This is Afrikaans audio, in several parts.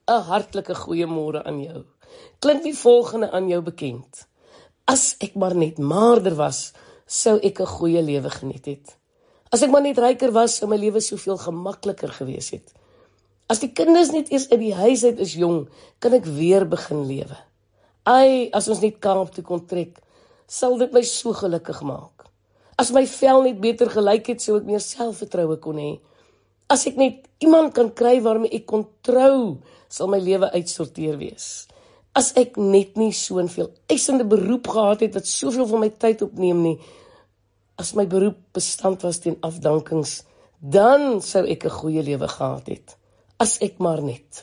'n hartlike goeiemôre aan jou. Klink die volgende aan jou bekend? As ek maar net maarder was, sou ek 'n goeie lewe geniet het. As ek maar net ryker was, sou my lewe soveel gemakliker gewees het. As die kinders net eers uit die huis uit is jong, kan ek weer begin lewe. Ai, as ons net Kaap toe kon trek, sal dit my so gelukkig maak. As my vel net beter gelyk het, sou ek meer selfvertroue kon hê. As ek net iemand kan kry waarmee ek kon trou, sal my lewe uitsorteer wees. As ek net nie so 'n veel eisende beroep gehad het wat soveel van my tyd opneem nie, as my beroep bestand was teen afdankings, dan sou ek 'n goeie lewe gehad het. As ek maar net.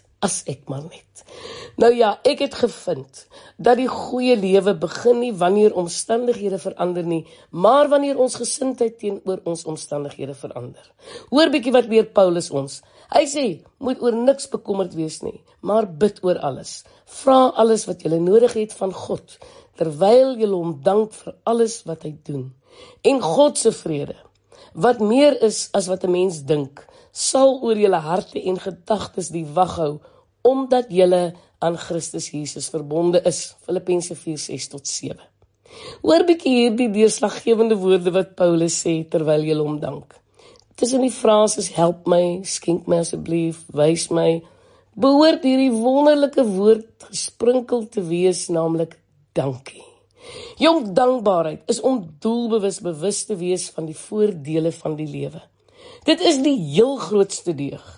Nou ja, ek het gevind dat die goeie lewe begin nie wanneer omstandighede verander nie, maar wanneer ons gesindheid teenoor ons omstandighede verander. Hoor bietjie wat leer Paulus ons. Hy sê, moet oor niks bekommerd wees nie, maar bid oor alles. Vra alles wat jy nodig het van God, terwyl jy hom dank vir alles wat hy doen. En God se vrede, wat meer is as wat 'n mens dink, sal oor julle harte en gedagtes die wag hou, omdat julle aan Christus Jesus verbonde is. Filippense 4:6-7. Hoor bietjie hierdie deurslaggewende woorde wat Paulus sê terwyl jy hom dank. Tussen die frases help my, skenk my asseblief, wys my, behoort hierdie wonderlike woord gesprinkel te wees, naamlik dankie. Jong, dankbaarheid is om doelbewus bewus te wees van die voordele van die lewe. Dit is die heel grootste deug.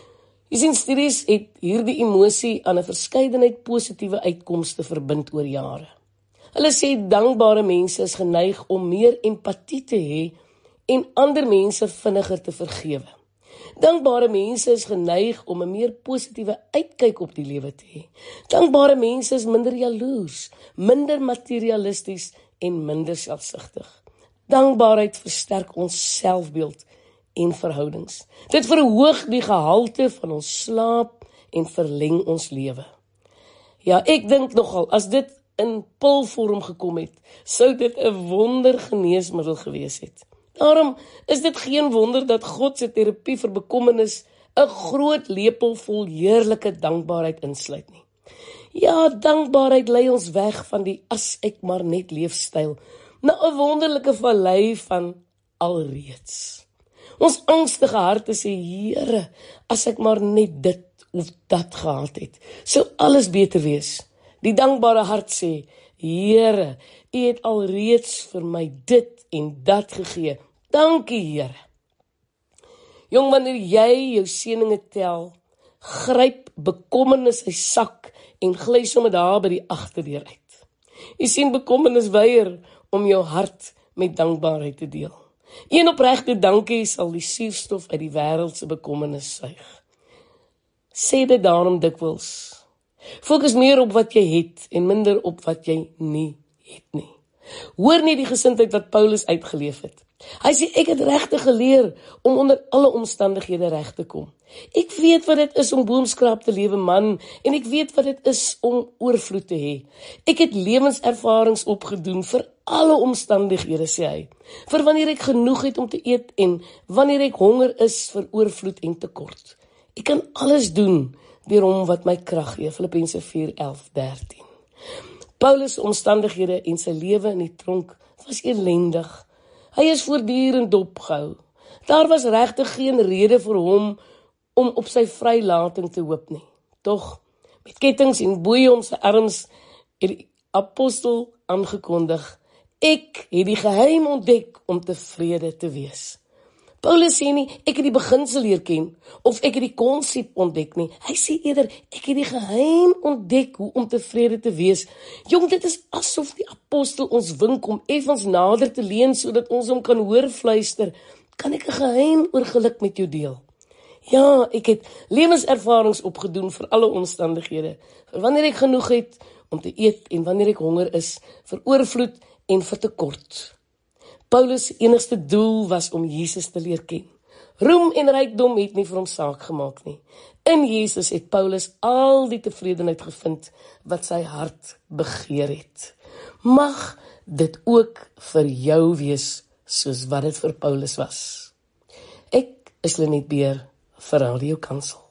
Jy sien, studies het hierdie emosie aan 'n verskeidenheid positiewe uitkomste verbind oor jare. Hulle sê dankbare mense is geneig om meer empatie te hê en ander mense vinniger te vergewe. Dankbare mense is geneig om 'n meer positiewe uitkyk op die lewe te hê. Dankbare mense is minder jaloers, minder materialisties en minder selfsugtig. Dankbaarheid versterk ons selfbeeld en verhoudings. Dit verhoog die gehalte van ons slaap en verleng ons lewe. Ja, ek dink nogal, as dit in pilvorm gekom het, sou dit 'n wondergeneesmiddel gewees het. Daarom is dit geen wonder dat God se terapie vir bekommernis 'n groot lepel vol heerlike dankbaarheid insluit nie. Ja, dankbaarheid lei ons weg van die as ek maar net leefstyl na 'n wonderlike vallei van alreeds. Ons angstige harte sê, Here, as ek maar net dit of dat gehad het, sou alles beter wees. Die dankbare hart sê, Here, U het alreeds vir my dit en dat gegee. Dankie, Here. Jong, wanneer jy jou seëninge tel, gryp bekommernis sy sak en gly sommer daar by die agterdeur uit. Jy sien, bekommernis weier om jou hart met dankbaarheid te deel. Een opregte dankie sal die suurstof uit die wêreld se bekommernis suig. Sê dit daarom dikwels. Fokus meer op wat jy het en minder op wat jy nie het nie. Hoor nie die gesindheid wat Paulus uitgeleef het. Hy sê, ek het regtig geleer om onder alle omstandighede reg te kom. Ek weet wat dit is om boomskraap te lewe, man, en ek weet wat dit is om oorvloed te hê. Ek het lewenservarings opgedoen vir alle omstandighede, sê hy. Vir wanneer ek genoeg het om te eet en wanneer ek honger is vir oorvloed en tekort. Ek kan alles doen deur hom wat my krag gee. Filippense 4:11-13. Paulus' omstandighede en sy lewe in die tronk was elendig. Hy is voortdurend dopgehou. Daar was regtig geen rede vir hom om op sy vrylating te hoop nie. Tog, met kettinge en boeie om sy arms, het die apostel aangekondig, ek het die geheim ontdek om tevrede te wees. Paulus sê nie, ek het die beginsel leer ken, of ek het die konsep ontdek nie. Hy sê eerder, ek het die geheim ontdek hoe om tevrede te wees. Jong, dit is asof die apostel ons wink om effens nader te leun, sodat ons hom kan hoor fluister, kan ek 'n geheim oor geluk met jou deel? Ja, ek het lewenservarings opgedoen vir alle omstandighede, vir wanneer ek genoeg het om te eet en wanneer ek honger is, vir oorvloed en vir tekort. Paulus' enigste doel was om Jesus te leer ken. Roem en rykdom het nie vir hom saak gemaak nie. In Jesus het Paulus al die tevredenheid gevind wat sy hart begeer het. Mag dit ook vir jou wees, soos wat dit vir Paulus was. Ek is Lenet Beer vir Radio Kansel.